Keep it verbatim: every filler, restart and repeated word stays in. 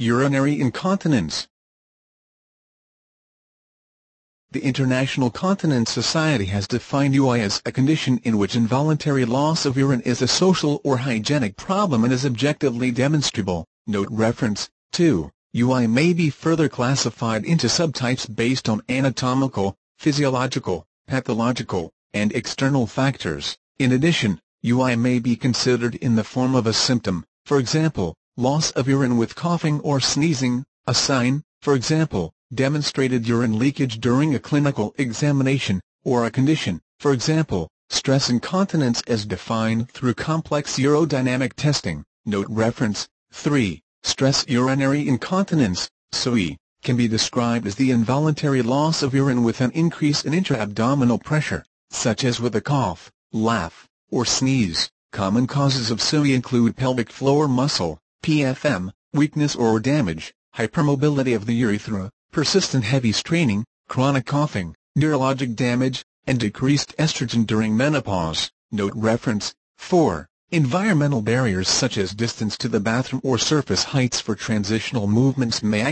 Urinary incontinence. The International Continence Society has defined U I as a condition in which involuntary loss of urine is a social or hygienic problem and is objectively demonstrable. Note reference. two. U I may be further classified into subtypes based on anatomical, physiological, pathological, and external factors. In addition, U I may be considered in the form of a symptom, for example, loss of urine with coughing or sneezing, a sign, for example, demonstrated urine leakage during a clinical examination, or a condition, for example, stress incontinence as defined through complex urodynamic testing. Note reference. three. Stress urinary incontinence, S U I, can be described as the involuntary loss of urine with an increase in intra-abdominal pressure, such as with a cough, laugh, or sneeze. Common causes of S U I include pelvic floor muscle, P F M, weakness or damage, hypermobility of the urethra, persistent heavy straining, chronic coughing, neurologic damage, and decreased estrogen during menopause. Note reference. four. Environmental barriers such as distance to the bathroom or surface heights for transitional movements may